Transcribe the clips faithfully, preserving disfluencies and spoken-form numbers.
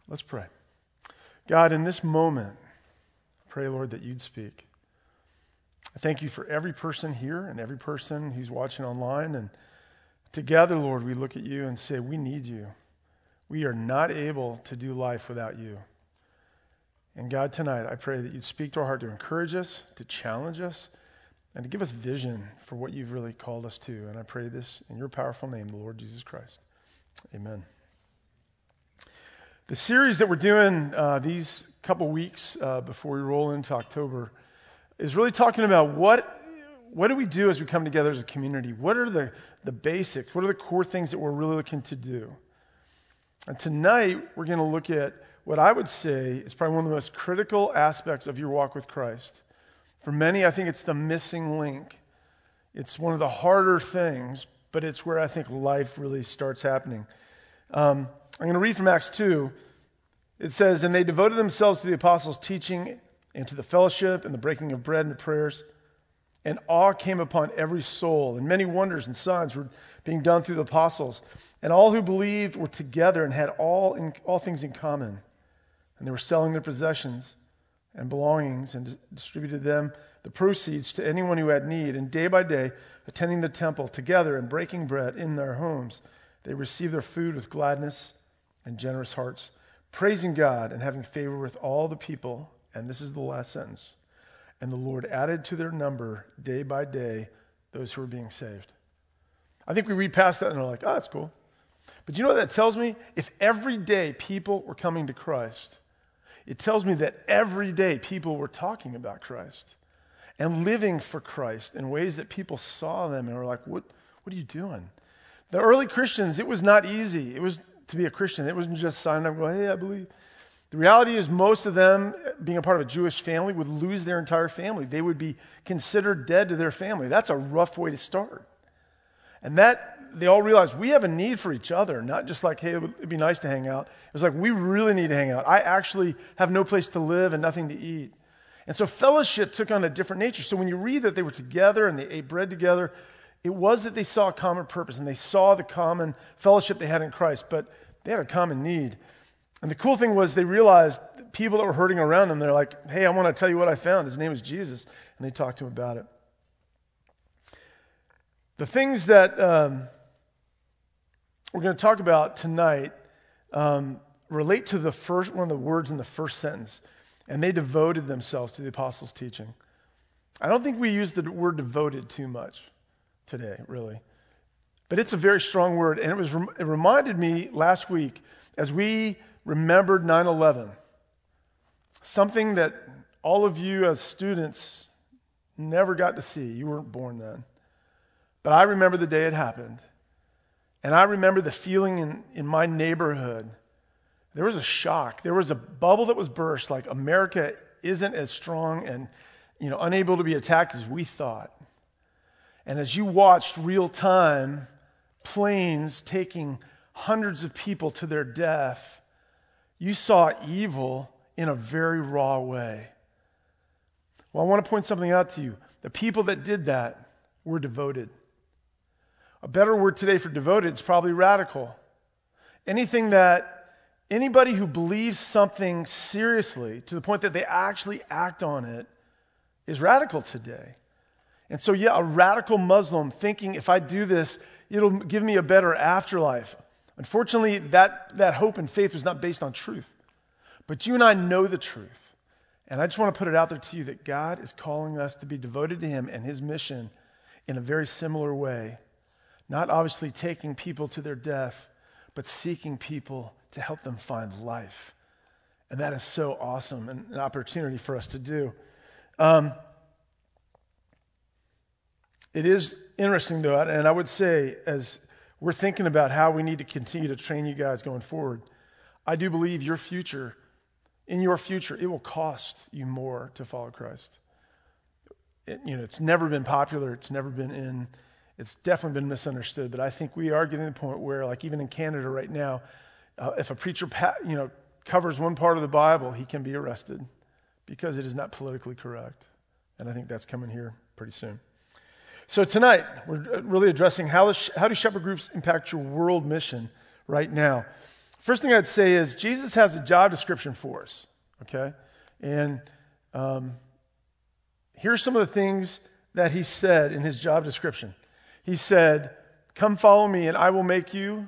Let's pray. God, in this moment, I pray, Lord, that you'd speak. I thank you for every person here and every person who's watching online. And together, Lord, we look at you and say, we need you. We are not able to do life without you. And God, tonight, I pray that you'd speak to our heart to encourage us, to challenge us, and to give us vision for what you've really called us to. And I pray this in your powerful name, the Lord Jesus Christ. Amen. The series that we're doing uh, these couple weeks uh, before we roll into October is really talking about what what do we do as we come together as a community? What are the, the basics? What are the core things that we're really looking to do? And tonight, we're going to look at what I would say is probably one of the most critical aspects of your walk with Christ. For many, I think it's the missing link. It's one of the harder things, but it's where I think life really starts happening. Um, I'm going to read from Acts two. It says, "And they devoted themselves to the apostles' teaching and to the fellowship and the breaking of bread and the prayers. And awe came upon every soul, and many wonders and signs were being done through the apostles. And all who believed were together and had all in, all things in common. And they were selling their possessions and belongings and distributed them, the proceeds, to anyone who had need. And day by day, attending the temple together and breaking bread in their homes, they received their food with gladness and generous hearts, praising God and having favor with all the people." And this is the last sentence. "And the Lord added to their number day by day those who were being saved." I think we read past that and we're like, oh, that's cool. But you know what that tells me? If every day people were coming to Christ, it tells me that every day people were talking about Christ and living for Christ in ways that people saw them and were like, what, what are you doing? The early Christians, it was not easy. It was to be a Christian. It wasn't just signing up and going, hey, I believe. The reality is most of them, being a part of a Jewish family, would lose their entire family. They would be considered dead to their family. That's a rough way to start. And that, they all realized we have a need for each other, not just like, hey, it would be nice to hang out. It was like, we really need to hang out. I actually have no place to live and nothing to eat. And so fellowship took on a different nature. So when you read that they were together and they ate bread together, it was that they saw a common purpose and they saw the common fellowship they had in Christ, but they had a common need. And the cool thing was they realized people that were hurting around them, they're like, hey, I want to tell you what I found. His name is Jesus. And they talked to him about it. The things that um, we're going to talk about tonight um, relate to the first one of the words in the first sentence. And they devoted themselves to the apostles' teaching. I don't think we use the word devoted too much today, really. But it's a very strong word. And it was it reminded me last week as we remembered nine eleven, something that all of you as students never got to see. You weren't born then. But I remember the day it happened. And I remember the feeling in, in my neighborhood. There was a shock. There was a bubble that was burst, like America isn't as strong and, you know, unable to be attacked as we thought. And as you watched real time planes taking hundreds of people to their death, you saw evil in a very raw way. Well, I want to point something out to you. The people that did that were devoted. A better word today for devoted is probably radical. Anything that, anybody who believes something seriously to the point that they actually act on it is radical today. And so, yeah, a radical Muslim thinking if I do this, it'll give me a better afterlife. Unfortunately, that, that hope and faith was not based on truth. But you and I know the truth. And I just want to put it out there to you that God is calling us to be devoted to him and his mission in a very similar way. Not obviously taking people to their death, but seeking people to help them find life. And that is so awesome and an opportunity for us to do. Um, it is interesting, though, and I would say as we're thinking about how we need to continue to train you guys going forward, I do believe your future, in your future, it will cost you more to follow Christ. It, you know, it's never been popular. It's never been in. It's definitely been misunderstood. But I think we are getting to the point where, like even in Canada right now, uh, if a preacher, pa- you know, covers one part of the Bible, he can be arrested because it is not politically correct. And I think that's coming here pretty soon. So tonight, we're really addressing how, how do shepherd groups impact your world mission right now. First thing I'd say is Jesus has a job description for us, okay? And um, here's some of the things that he said in his job description. He said, come follow me and I will make you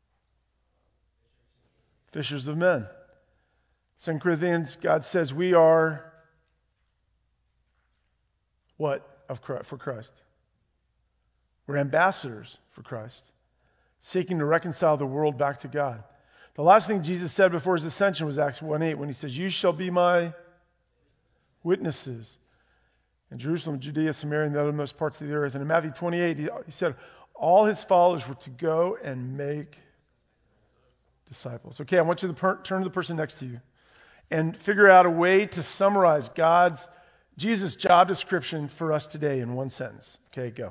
fishers of men. Second Corinthians, God says we are what of Christ, for Christ? We're ambassadors for Christ, seeking to reconcile the world back to God. The last thing Jesus said before his ascension was Acts one eight when he says, you shall be my witnesses in Jerusalem, Judea, Samaria, and the uttermost parts of the earth. And in Matthew twenty-eight, he, he said all his followers were to go and make disciples. Okay, I want you to per- turn to the person next to you and figure out a way to summarize God's, Jesus' job description for us today in one sentence. Okay, go.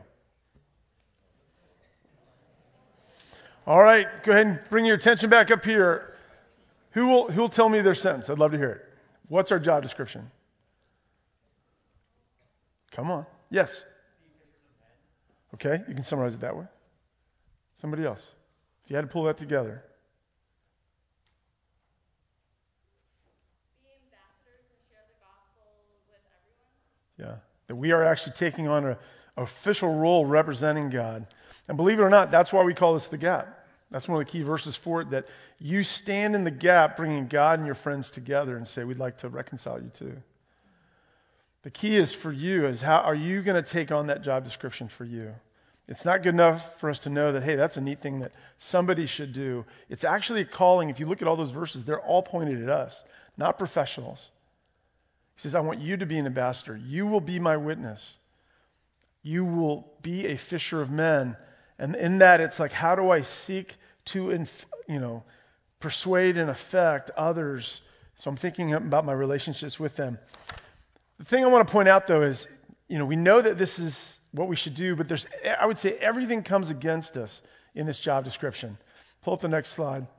All right, go ahead and bring your attention back up here. Who will who will tell me their sentence? I'd love to hear it. What's our job description? Come on. Yes. Okay, you can summarize it that way. Somebody else. If you had to pull that together. Be ambassadors and share the gospel with everyone. Yeah, that we are actually taking on an official role representing God. And believe it or not, that's why we call this the gap. That's one of the key verses for it, that you stand in the gap bringing God and your friends together and say, we'd like to reconcile you too. The key is for you is how are you going to take on that job description for you? It's not good enough for us to know that, hey, that's a neat thing that somebody should do. It's actually a calling. If you look at all those verses, they're all pointed at us, not professionals. He says, I want you to be an ambassador. You will be my witness. You will be a fisher of men. And in that, it's like, how do I seek to, inf- you know, persuade and affect others? So I'm thinking about my relationships with them. The thing I want to point out, though, is, you know, we know that this is what we should do, but there's, I would say everything comes against us in this job description. Pull up the next slide.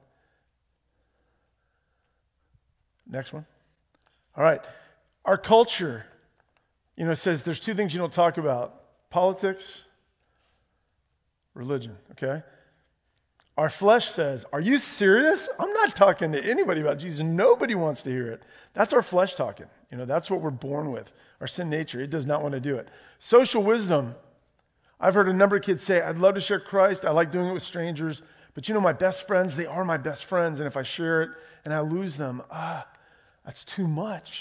Next one. All right. Our culture, you know, says there's two things you don't talk about: politics, religion, okay? Our flesh says, are you serious? I'm not talking to anybody about Jesus. Nobody wants to hear it. That's our flesh talking. You know, that's what we're born with. Our sin nature, it does not want to do it. Social wisdom. I've heard a number of kids say, I'd love to share Christ. I like doing it with strangers. But you know, my best friends, they are my best friends. And if I share it and I lose them, ah, that's too much.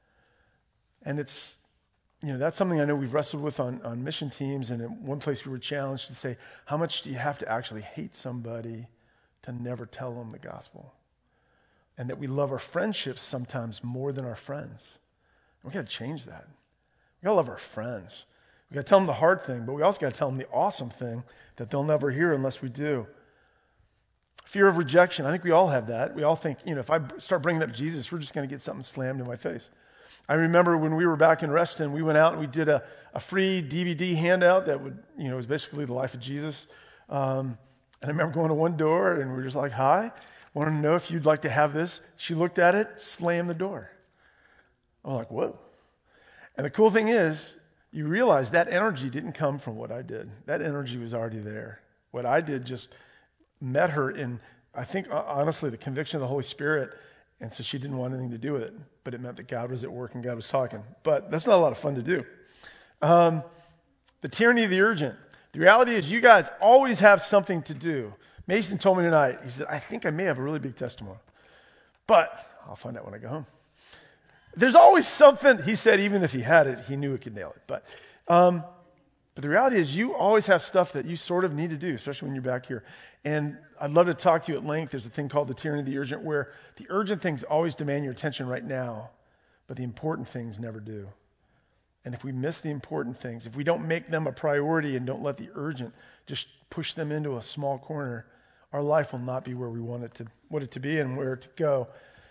And it's, you know, that's something I know we've wrestled with on, on mission teams. And in one place we were challenged to say, how much do you have to actually hate somebody to never tell them the gospel? And that we love our friendships sometimes more than our friends. We've got to change that. We've got to love our friends. We've got to tell them the hard thing, but we also got to tell them the awesome thing that they'll never hear unless we do. Fear of rejection. I think we all have that. We all think, you know, if I start bringing up Jesus, we're just going to get something slammed in my face. I remember when we were back in Reston, we went out and we did a, a free D V D handout that would, you know, was basically the life of Jesus. Um, and I remember going to one door and we were just like, hi, wanted to know if you'd like to have this. She looked at it, slammed the door. I'm like, whoa. And the cool thing is, you realize that energy didn't come from what I did. That energy was already there. What I did just met her in, I think, honestly, the conviction of the Holy Spirit. And so she didn't want anything to do with it. But it meant that God was at work and God was talking. But that's not a lot of fun to do. Um, the tyranny of the urgent. The reality is you guys always have something to do. Mason told me tonight, he said, I think I may have a really big testimony. But I'll find out when I go home. There's always something, he said, even if he had it, he knew he could nail it. But um, but the reality is you always have stuff that you sort of need to do, especially when you're back here. And I'd love to talk to you at length. There's a thing called the tyranny of the urgent, where the urgent things always demand your attention right now, but the important things never do. And if we miss the important things, if we don't make them a priority and don't let the urgent just push them into a small corner, our life will not be where we want it to, want it to be and where to go.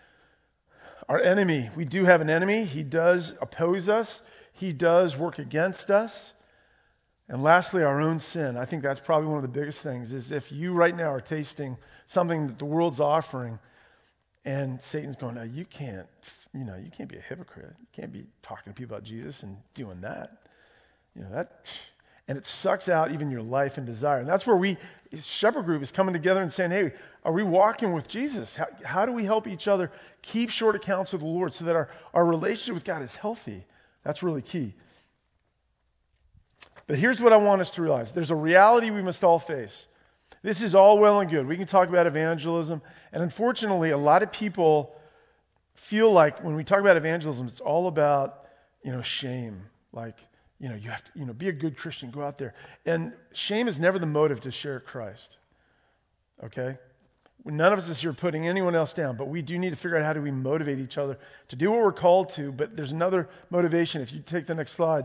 Our enemy, we do have an enemy. He does oppose us. He does work against us. And lastly, our own sin. I think that's probably one of the biggest things, is if you right now are tasting something that the world's offering and Satan's going, no, you can't, you know, you can't be a hypocrite. You can't be talking to people about Jesus and doing that. You know, that, and it sucks out even your life and desire. And that's where we, Shepherd Group, is coming together and saying, hey, are we walking with Jesus? How, how do we help each other keep short accounts with the Lord so that our, our relationship with God is healthy? That's really key. But here's what I want us to realize. There's a reality we must all face. This is all well and good. We can talk about evangelism, and unfortunately, a lot of people feel like when we talk about evangelism, it's all about, you know, shame. Like, you know, you have to, you know, be a good Christian, go out there. And shame is never the motive to share Christ. Okay? None of us is here putting anyone else down, but we do need to figure out how do we motivate each other to do what we're called to. But there's another motivation. If you take the next slide.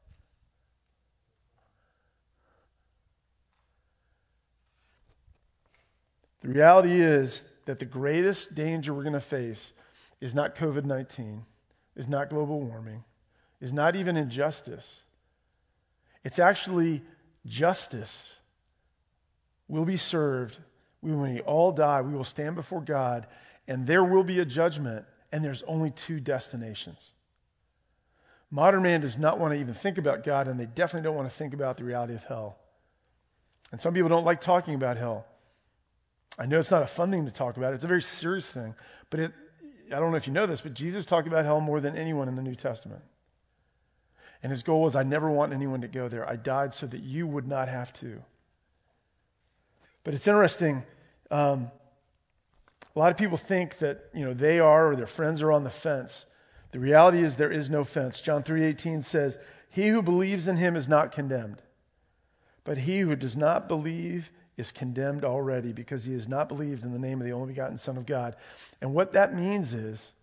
The reality is that the greatest danger we're going to face is not covid nineteen, is not global warming, is not even injustice. It's actually justice will be served. We, when we all die, we will stand before God, and there will be a judgment, and there's only two destinations. Modern man does not want to even think about God, and they definitely don't want to think about the reality of hell. And some people don't like talking about hell. I know it's not a fun thing to talk about. It's a very serious thing. But it, I don't know if you know this, but Jesus talked about hell more than anyone in the New Testament. And his goal was, I never want anyone to go there. I died so that you would not have to. But it's interesting. Um, a lot of people think that, you know, they are or their friends are on the fence. The reality is there is no fence. John three eighteen says, he who believes in him is not condemned. But he who does not believe is condemned already because he has not believed in the name of the only begotten Son of God. And what that means is,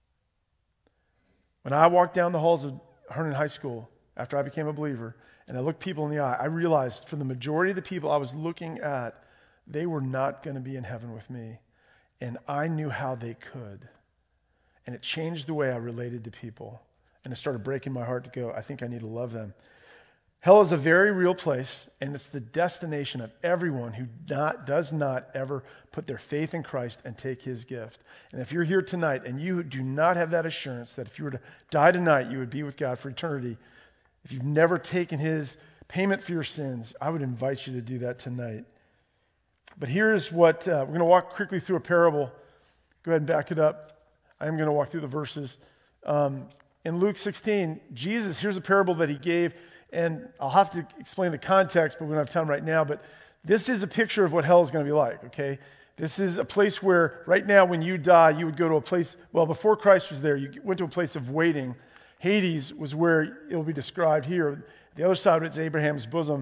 when I walked down the halls of Herndon High School after I became a believer, and I looked people in the eye, I realized for the majority of the people I was looking at, they were not going to be in heaven with me. And I knew how they could. And it changed the way I related to people. And it started breaking my heart to go, I think I need to love them. Hell is a very real place, and it's the destination of everyone who not, does not ever put their faith in Christ and take his gift. And if you're here tonight and you do not have that assurance that if you were to die tonight, you would be with God for eternity, if you've never taken his payment for your sins, I would invite you to do that tonight. But here's what, uh, we're going to walk quickly through a parable. Go ahead and back it up. I am going to walk through the verses. Um, in Luke sixteen, Jesus, here's a parable that he gave. And I'll have to explain the context, but we don't have time right now. But this is a picture of what hell is going to be like, okay? This is a place where right now when you die, you would go to a place, well, before Christ was there, you went to a place of waiting. Hades was where it will be described here. The other side of it's Abraham's bosom,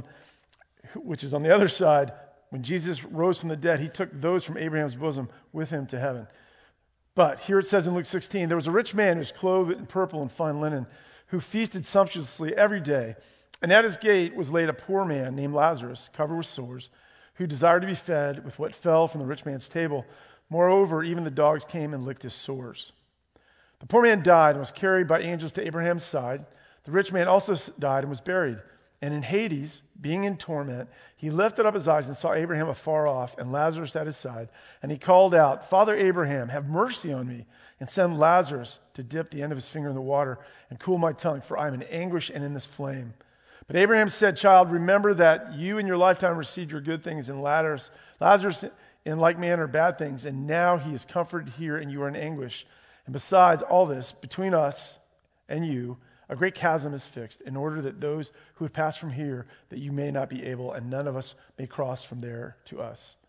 which is on the other side. When Jesus rose from the dead, he took those from Abraham's bosom with him to heaven. But here it says in Luke sixteen, there was a rich man who was clothed in purple and fine linen, who feasted sumptuously every day. And at his gate was laid a poor man named Lazarus, covered with sores, who desired to be fed with what fell from the rich man's table. Moreover, even the dogs came and licked his sores. The poor man died and was carried by angels to Abraham's side. The rich man also died and was buried. And in Hades, being in torment, he lifted up his eyes and saw Abraham afar off and Lazarus at his side. And he called out, Father Abraham, have mercy on me, and send Lazarus to dip the end of his finger in the water and cool my tongue, for I am in anguish and in this flame. But Abraham said, Child, remember that you in your lifetime received your good things, and Lazarus, Lazarus in like manner bad things, and now he is comforted here, and you are in anguish. And besides all this, between us and you, a great chasm is fixed, in order that those who have passed from here, that you may not be able, and none of us may cross from there to us.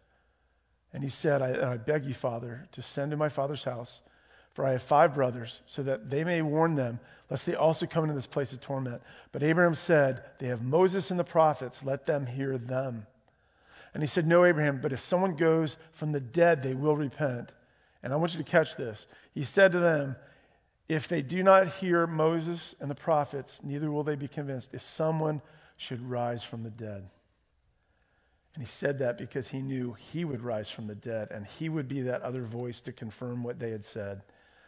And he said, I, I beg you, Father, to send to my father's house, for I have five brothers, so that they may warn them, lest they also come into this place of torment. But Abraham said, they have Moses and the prophets, let them hear them. And he said, no, Abraham, but if someone goes from the dead, they will repent. And I want you to catch this. He said to them, if they do not hear Moses and the prophets, neither will they be convinced if someone should rise from the dead. And he said that because he knew he would rise from the dead, and he would be that other voice to confirm what they had said.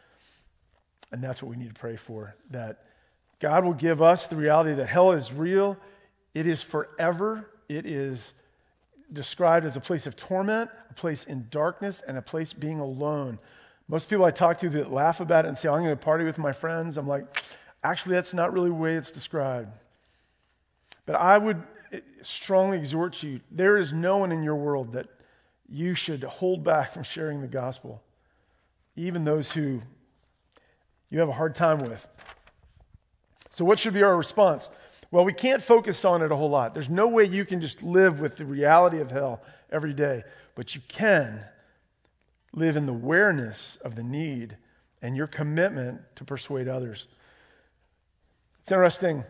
And that's what we need to pray for, that God will give us the reality that hell is real. It is forever. It is described as a place of torment, a place in darkness, and a place being alone. Most people I talk to that laugh about it and say, oh, I'm going to party with my friends. I'm like, actually, that's not really the way it's described. But I would strongly exhort you, there is no one in your world that you should hold back from sharing the gospel, even those who you have a hard time with. So what should be our response? Well, we can't focus on it a whole lot. There's no way you can just live with the reality of hell every day, but you can live in the awareness of the need and your commitment to persuade others. It's interesting.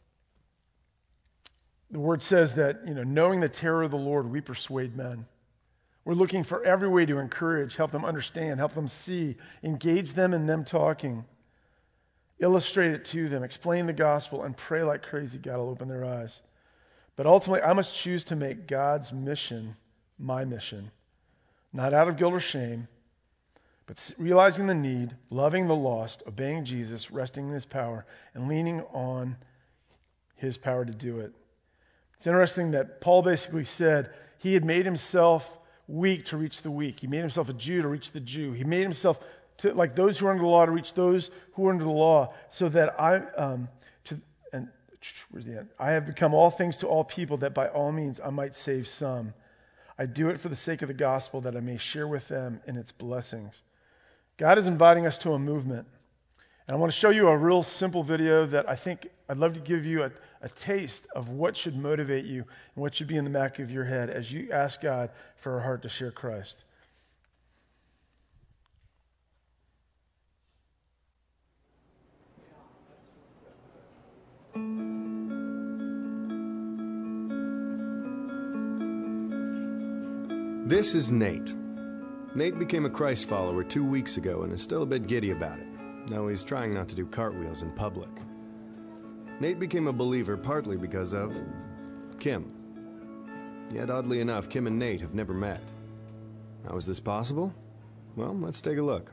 The word says that, you know, knowing the terror of the Lord, we persuade men. We're looking for every way to encourage, help them understand, help them see, engage them in them talking, illustrate it to them, explain the gospel, and pray like crazy God will open their eyes. But ultimately, I must choose to make God's mission my mission, not out of guilt or shame, but realizing the need, loving the lost, obeying Jesus, resting in his power, and leaning on his power to do it. It's interesting that Paul basically said he had made himself weak to reach the weak. He made himself a Jew to reach the Jew. He made himself to, like those who are under the law, to reach those who are under the law, so that I, um, to, and where's the end? I have become all things to all people, that by all means I might save some. I do it for the sake of the gospel, that I may share with them in its blessings. God is inviting us to a movement. And I want to show you a real simple video that I think I'd love to give you a, a taste of what should motivate you and what should be in the back of your head as you ask God for a heart to share Christ. This is Nate. Nate became a Christ follower two weeks ago and is still a bit giddy about it, though he's trying not to do cartwheels in public. Nate became a believer partly because of Kim. Yet oddly enough, Kim and Nate have never met. How is this possible? Well, let's take a look.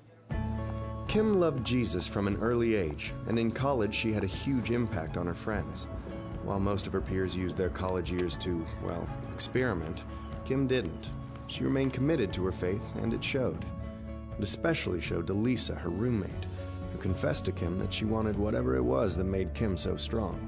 Kim loved Jesus from an early age, and in college she had a huge impact on her friends. While most of her peers used their college years to, well, experiment, Kim didn't. She remained committed to her faith, and it showed. It especially showed to Lisa, her roommate, who confessed to Kim that she wanted whatever it was that made Kim so strong.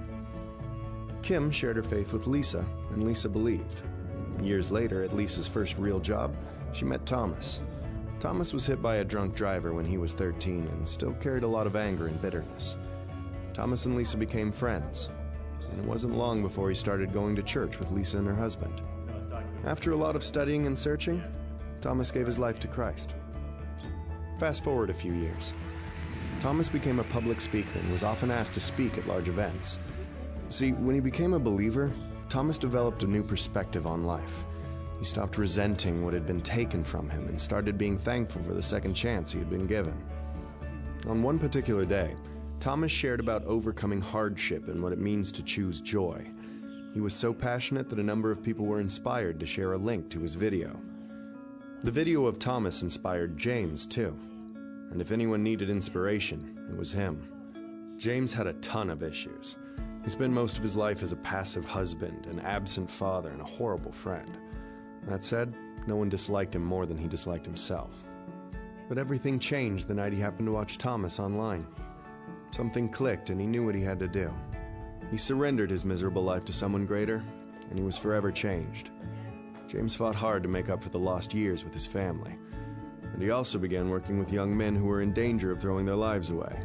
Kim shared her faith with Lisa, and Lisa believed. Years later, at Lisa's first real job, she met Thomas. Thomas was hit by a drunk driver when he was thirteen and still carried a lot of anger and bitterness. Thomas and Lisa became friends, and it wasn't long before he started going to church with Lisa and her husband. After a lot of studying and searching, Thomas gave his life to Christ. Fast forward a few years. Thomas became a public speaker and was often asked to speak at large events. See, when he became a believer, Thomas developed a new perspective on life. He stopped resenting what had been taken from him and started being thankful for the second chance he had been given. On one particular day, Thomas shared about overcoming hardship and what it means to choose joy. He was so passionate that a number of people were inspired to share a link to his video. The video of Thomas inspired James, too. And if anyone needed inspiration, it was him. James had a ton of issues. He spent most of his life as a passive husband, an absent father, and a horrible friend. That said, no one disliked him more than he disliked himself. But everything changed the night he happened to watch Thomas online. Something clicked and he knew what he had to do. He surrendered his miserable life to someone greater, and he was forever changed. James fought hard to make up for the lost years with his family, and he also began working with young men who were in danger of throwing their lives away.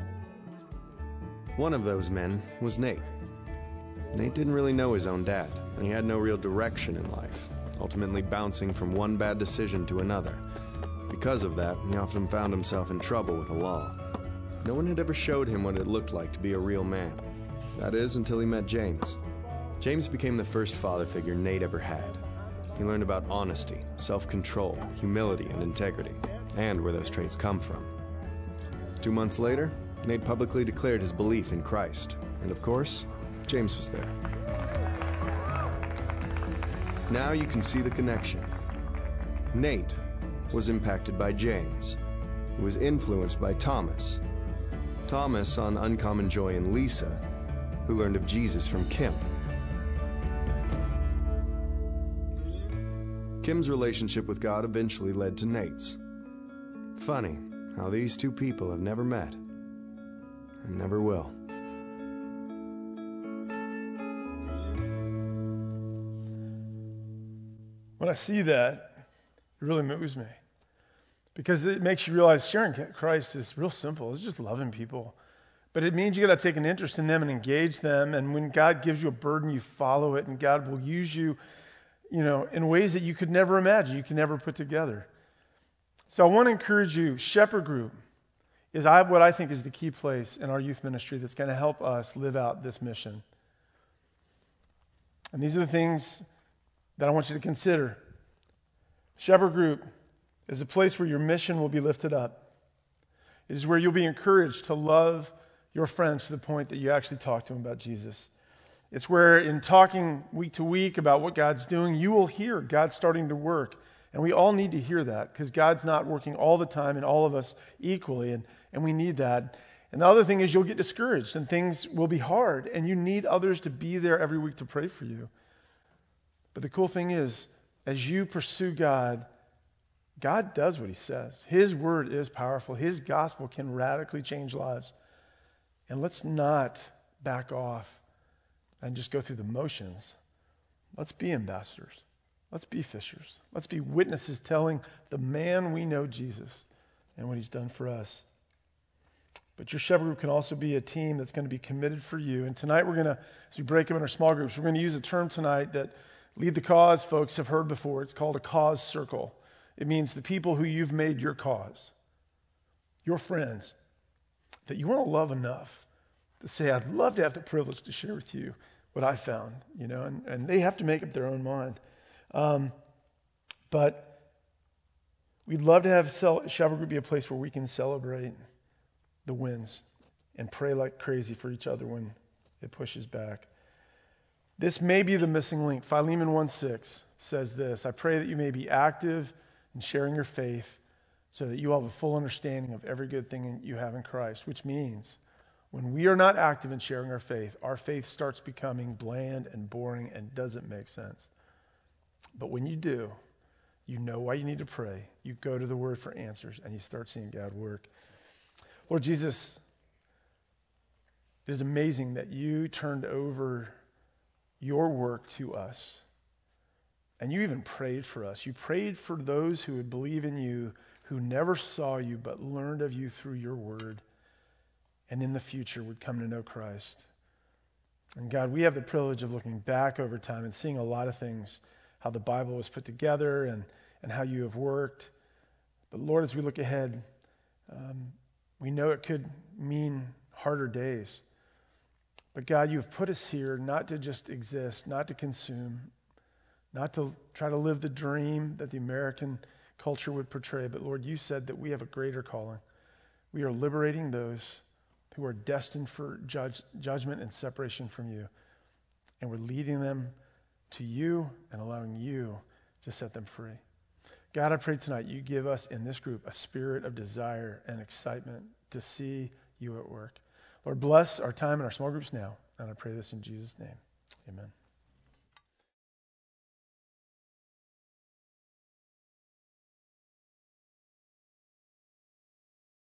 One of those men was Nate. Nate didn't really know his own dad, and he had no real direction in life, ultimately bouncing from one bad decision to another. Because of that, he often found himself in trouble with the law. No one had ever showed him what it looked like to be a real man. That is, until he met James. James became the first father figure Nate ever had. He learned about honesty, self-control, humility, and integrity, and where those traits come from. Two months later, Nate publicly declared his belief in Christ, and of course, James was there. Now you can see the connection. Nate was impacted by James, who was influenced by Thomas. Thomas saw an uncommon joy in Lisa, who learned of Jesus from Kim. Kim's relationship with God eventually led to Nate's. Funny how these two people have never met and never will. when I see that, it really moves me. Because it makes you realize sharing Christ is real simple. It's just loving people. But it means you got to take an interest in them and engage them. And when God gives you a burden, you follow it. And God will use you, you know, in ways that you could never imagine, you can never put together. So I want to encourage you, Shepherd Group is I, what I think is the key place in our youth ministry that's going to help us live out this mission. And these are the things that I want you to consider. Shepherd Group is a place where your mission will be lifted up. It is where you'll be encouraged to love your friends to the point that you actually talk to them about Jesus. It's where in talking week to week about what God's doing, you will hear God starting to work. And we all need to hear that because God's not working all the time in all of us equally, and, and we need that. And the other thing is you'll get discouraged and things will be hard, and you need others to be there every week to pray for you. But the cool thing is, as you pursue God, God does what he says. His word is powerful. His gospel can radically change lives. And let's not back off and just go through the motions. Let's be ambassadors. Let's be fishers. Let's be witnesses telling the man we know, Jesus, and what he's done for us. But your shepherd group can also be a team that's going to be committed for you. And tonight we're going to, as we break up in our small groups, we're going to use a term tonight that Lead the Cause folks have heard before. It's called a cause circle. It means the people who you've made your cause, your friends, that you want to love enough to say, I'd love to have the privilege to share with you what I found, you know, and, and they have to make up their own mind. Um, but we'd love to have Shepherd Group be a place where we can celebrate the wins and pray like crazy for each other when it pushes back. This may be the missing link. Philemon one six says this, I pray that you may be active in sharing your faith so that you will have a full understanding of every good thing you have in Christ, which means when we are not active in sharing our faith, our faith starts becoming bland and boring and doesn't make sense. But when you do, you know why you need to pray. You go to the Word for answers and you start seeing God work. Lord Jesus, it is amazing that you turned over your work to us. And you even prayed for us. You prayed for those who would believe in you, who never saw you but learned of you through your word, and in the future would come to know Christ. And God, we have the privilege of looking back over time and seeing a lot of things, how the Bible was put together and, and how you have worked. But Lord, as we look ahead, um, we know it could mean harder days. But God, you have put us here not to just exist, not to consume, not to try to live the dream that the American culture would portray. But Lord, you said that we have a greater calling. We are liberating those who are destined for judge, judgment and separation from you. And we're leading them to you and allowing you to set them free. God, I pray tonight you give us in this group a spirit of desire and excitement to see you at work. Lord, bless our time in our small groups now. And I pray this in Jesus' name. Amen.